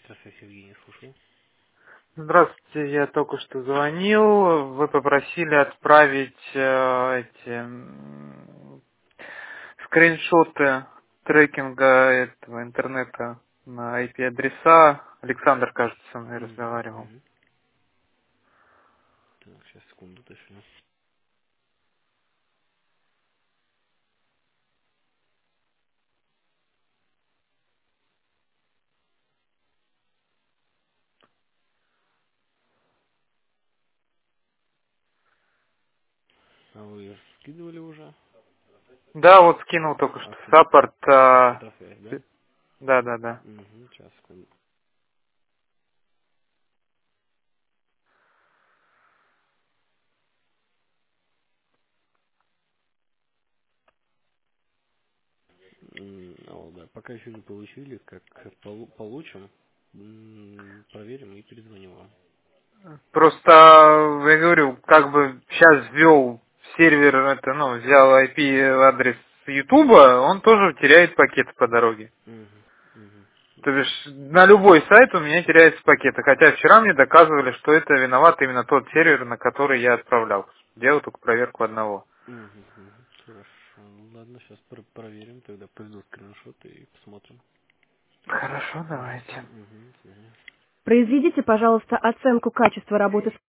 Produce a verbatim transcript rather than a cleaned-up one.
Здравствуйте, Евгений, слушаю. Здравствуйте, я только что звонил. Вы попросили отправить э, эти м, скриншоты трекинга этого интернета на ай пи-адреса. Александр, кажется, со мной Угу, разговаривал. угу. Так, сейчас, секунду, точно. А вы скидывали уже? Да, вот скинул только А что фото- саппорт. а, фотосвязь, да? п- Да, да, да. Угу, сейчас, секунду. М, а, вот, да, пока еще не получили, как полу- получим, м, проверим и перезвоним вам. Просто, э, я говорю, как бы сейчас ввел сервер, это, ну, взял ай пи-адрес Ютуба, он тоже теряет пакеты по дороге. Угу, угу. То бишь, на любой сайт у меня теряются пакеты. Хотя вчера мне доказывали, что это виноват именно тот сервер, на который я отправлял. Делал только проверку одного. Угу, угу. Хорошо. Ну, ладно, сейчас проверим, тогда придут скриншоты и посмотрим. Хорошо, Угу, давайте. угу, Произведите, пожалуйста, оценку качества работы